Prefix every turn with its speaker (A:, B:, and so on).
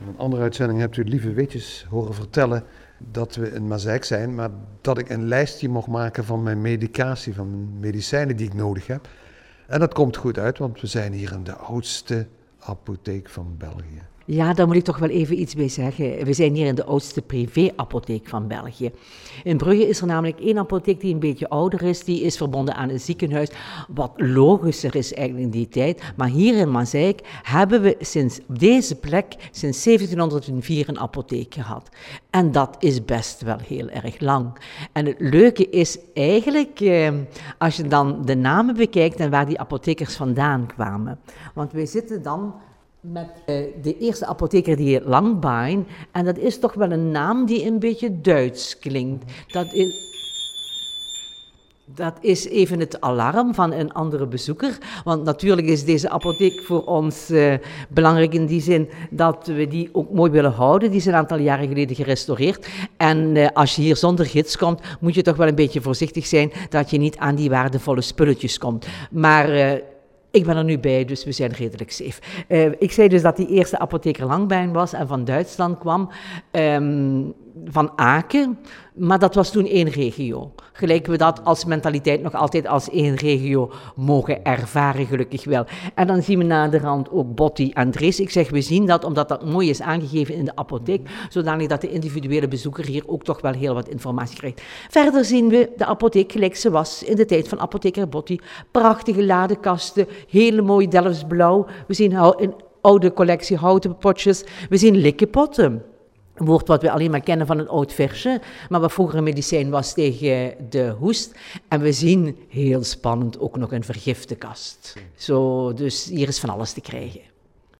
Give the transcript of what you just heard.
A: In een andere uitzending hebt u lieve weetjes horen vertellen dat we in Maaseik zijn, maar dat ik een lijstje mocht maken van mijn medicatie, van mijn medicijnen die ik nodig heb. En dat komt goed uit, want we zijn hier in de oudste apotheek van België.
B: Ja, daar moet ik toch wel even iets bij zeggen. We zijn hier in de oudste privé-apotheek van België. In Brugge is er namelijk één apotheek die een beetje ouder is. Die is verbonden aan een ziekenhuis, wat logischer is eigenlijk in die tijd. Maar hier in Maaseik hebben we sinds deze plek, sinds 1704, een apotheek gehad. En dat is best wel heel erg lang. En het leuke is eigenlijk, als je dan de namen bekijkt en waar die apothekers vandaan kwamen. Want wij zitten dan met de eerste apotheker die heet Langbein. En dat is toch wel een naam die een beetje Duits klinkt. Dat is even het alarm van een andere bezoeker. Want natuurlijk is deze apotheek voor ons belangrijk in die zin dat we die ook mooi willen houden. Die is een aantal jaren geleden gerestaureerd. En als je hier zonder gids komt, moet je toch wel een beetje voorzichtig zijn dat je niet aan die waardevolle spulletjes komt. Maar ik ben er nu bij, dus we zijn redelijk safe. Ik zei dus dat die eerste apotheker Langbein was en van Duitsland kwam, van Aken, maar dat was toen één regio. Gelijk we dat als mentaliteit nog altijd als één regio mogen ervaren, gelukkig wel. En dan zien we naderhand ook Botti en Drees. Ik zeg, we zien dat omdat dat mooi is aangegeven in de apotheek, zodanig dat de individuele bezoeker hier ook toch wel heel wat informatie krijgt. Verder zien we de apotheek gelijk ze was in de tijd van apotheker Botti. Prachtige ladekasten, hele mooi Delfts blauw. We zien een oude collectie houten potjes. We zien likkepotten. Een woord wat we alleen maar kennen van een oud versje, maar wat vroeger een medicijn was tegen de hoest. En we zien, heel spannend, ook nog een vergiftekast. Dus hier is van alles te krijgen.